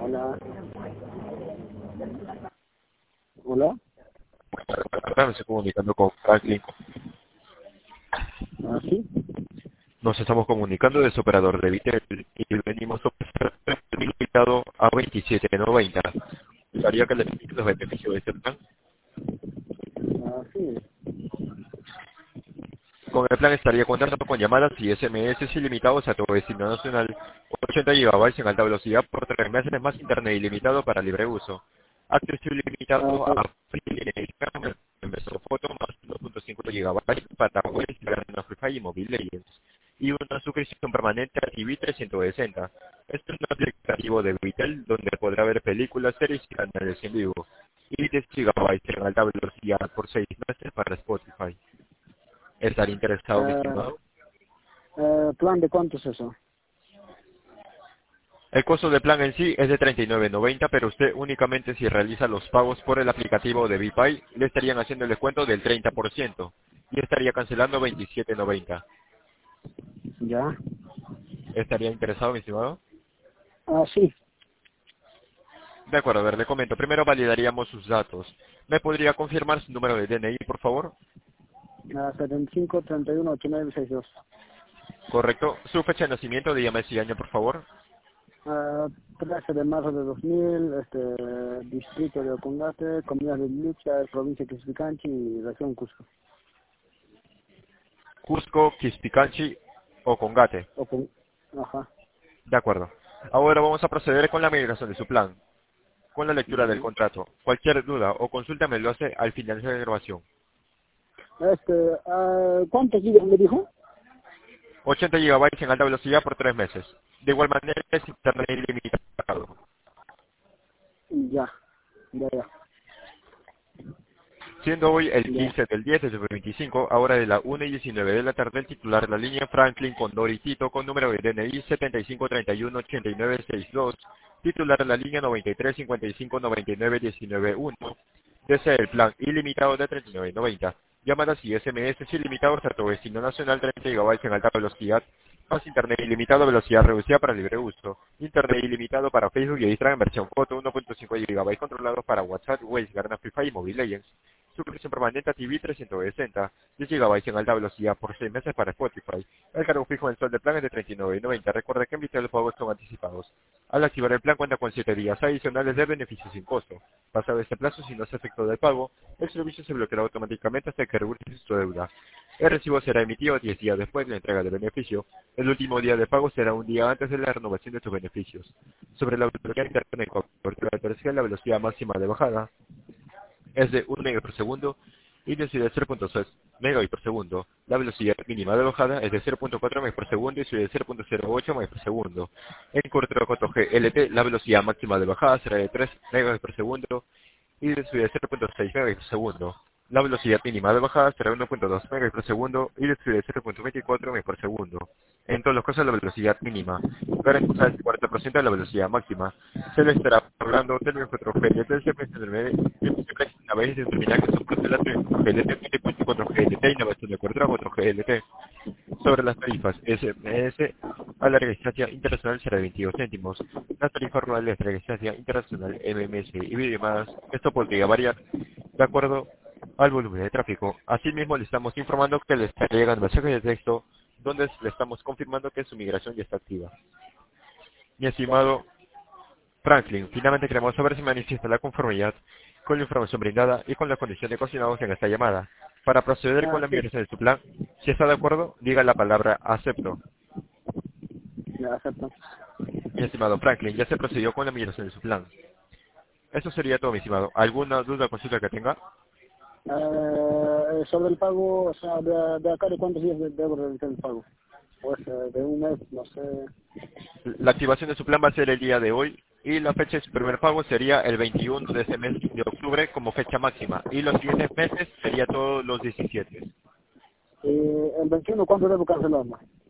Hola. Hola. Estamos comunicando con Franklin. ¿Ah, sí? Nos estamos comunicando de su operador de Vitel y venimos a ofrecer el limitado a 27.90. ¿Gustaría que le explique los beneficios de este plan? Ah, sí. Con el plan estaría contando con llamadas y SMS ilimitados a todo destino nacional, 80 GB en alta velocidad por 3 meses más internet ilimitado para libre uso. Acceso ilimitado Ah, a en foto más 2.5 GB para web, Free Fire y Mobile Legends. Y una suscripción permanente a TV 360. Este es un aplicativo de Vitel donde podrá ver películas, series y canales en vivo. Y 10 GB en alta velocidad por 6 meses para Spotify. ¿Estar interesado, mi ah, estimado? ¿Plan de cuánto es eso? El costo del plan en sí es de 39.90, pero usted únicamente si realiza los pagos por el aplicativo de BPay, le estarían haciendo el descuento del 30% y estaría cancelando 27.90. Ya. ¿Estaría interesado, mi estimado? Ah, sí. De acuerdo, a ver, le comento. Primero validaríamos sus datos. ¿Me podría confirmar su número de DNI, por favor? 75 31 89 62. Correcto. Su fecha de nacimiento, dígame ese año, por favor. 13 de marzo de 2000, distrito de Ocongate, comunidad de Lucha, provincia de Quispicanchi y región Cusco. Cusco, Quispicanchi o Congate. Ajá. De acuerdo. Ahora vamos a proceder con la migración de su plan, con la lectura del Ya. contrato. Cualquier duda o consulta me lo hace al finalizar la grabación. ¿Cuántos gigas me dijo? 80 GB en alta velocidad por 3 meses. De igual manera es internet ilimitado. Ya. Ya, ya. Siendo hoy el Ya. 15 del 10 de 2025, ahora de la 1:19 de la tarde, el titular de la línea Franklin Condor y Tito con número de DNI 75318962, titular de la línea 93559919 desea el plan ilimitado de 39.90, llamadas y SMS ilimitados a todo destino nacional 30 GB en alta velocidad, más internet ilimitado a velocidad reducida para libre uso, internet ilimitado para Facebook y Instagram en versión foto 1.5 GB controlados para WhatsApp, Waze, Garena Free Fire y Mobile Legends, suscripción permanente a TV 360, 10 GB en alta velocidad por 6 meses para Spotify. El cargo fijo mensual del plan es de 39.90. Recuerda que en Vitel los pagos son anticipados. Al activar el plan cuenta con 7 días adicionales de beneficios sin costo. Pasado este plazo, si no se efectuó del pago, el servicio se bloqueará automáticamente hasta que regule su deuda. El recibo será emitido 10 días después de la entrega del beneficio. El último día de pago será un día antes de la renovación de sus beneficios. Sobre la velocidad internet con cobertura terrestre, la velocidad máxima de bajada es de 1 megabit por segundo y de 0.6 megabit por segundo. La velocidad mínima de bajada es de 0.4 megabit por segundo y de 0.08 megabit por segundo. En cobertura 4G LTE, la velocidad máxima de bajada será de 3 megabits por segundo y de 0.6 megabits por segundo. La velocidad mínima de bajada será 1.2 megabits por segundo y de 0.24 megabits por segundo. En todos los casos, la velocidad mínima garantiza el 40% de la velocidad máxima. Se le estará hablando del 4G siempre a veces determinar que soporte la 4G 4G y navegación de cobertura 4G. Sobre las tarifas SMS a larga distancia internacional será de 22 céntimos. Las tarifas rurales de larga distancia internacional MMS y videollamadas, esto podría variar de acuerdo al volumen de tráfico. Asimismo, le estamos informando que le está llegando mensajes de texto donde le estamos confirmando que su migración ya está activa. Mi estimado Franklin, finalmente queremos saber si manifiesta la conformidad con la información brindada y con la condición de cocinados en esta llamada. Para proceder con la Sí. migración de su plan, si está de acuerdo, diga la palabra acepto. Ya, acepto. Mi estimado Franklin, ya se procedió con la migración de su plan. Eso sería todo, mi estimado. ¿Alguna duda o consulta que tenga? Sobre el pago, o sea, de acá, ¿de cuántos días debo realizar el pago? Pues de un mes, no sé. La activación de su plan va a ser el día de hoy y la fecha de su primer pago sería el 21 de ese mes de octubre como fecha máxima y los siguientes meses sería todos los 17. El 21, ¿cuánto debo cancelar?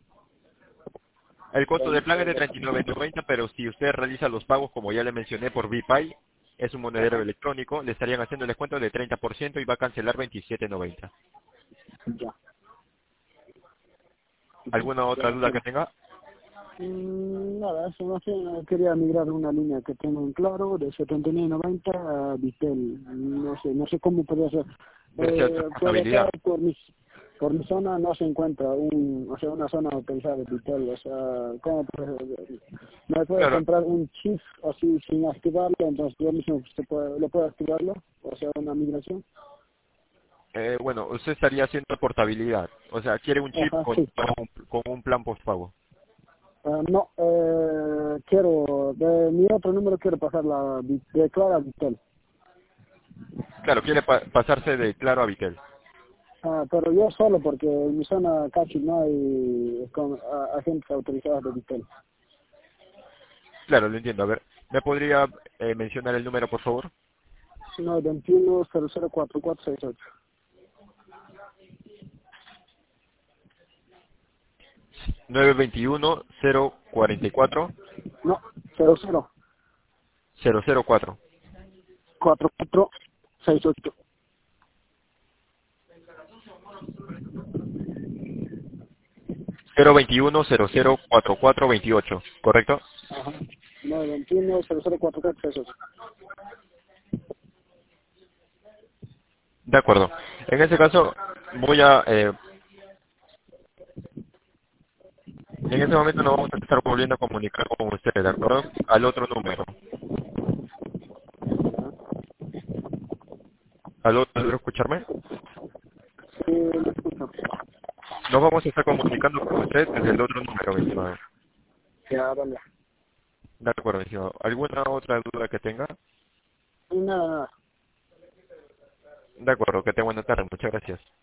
El costo del plan es de 39.90, pero si usted realiza los pagos, como ya le mencioné, por BPay, es un monedero Ajá, electrónico, le estarían haciendo el descuento de 30% y va a cancelar 27.90. ya. ¿Alguna otra Ya, duda sí. que tenga? Nada, eso no sé, quería migrar una línea que tengo en claro de 79.90 a Vitel. No sé cómo podría ser. Desea su Por acá, portabilidad. por mi zona no se encuentra una zona autorizada de Vitel. O sea, ¿cómo me puede Claro, comprar un chip así sin activarlo? Entonces yo mismo lo puedo activarlo, o sea, una migración. bueno, usted estaría haciendo portabilidad. O sea, quiere un chip Ajá, sí. con un plan postpago. No, de mi otro número quiero pasar de Clara a Vitel. Claro, quiere pasarse de Claro a Vitel. Pero yo solo porque en mi zona casi no hay agentes autorizados de Vitel. Claro, lo entiendo. A ver, ¿me podría mencionar el número, por favor? No, 21 004468. 921-044-004. No, 004468. 021-0044-28, ¿correcto? Ajá. 921 004468. De acuerdo. En ese caso, voy a... en ese momento nos vamos a estar volviendo a comunicar con ustedes, ¿de acuerdo? Al otro número. ¿Aló? ¿Logro escucharme? Sí, lo escucho. Nos vamos a estar comunicando con usted desde el otro número, mi estimado. Ya, vale. De acuerdo, mi estimado. ¿Alguna otra duda que tenga? Y nada, nada. De acuerdo, que tenga buena tarde. Muchas gracias.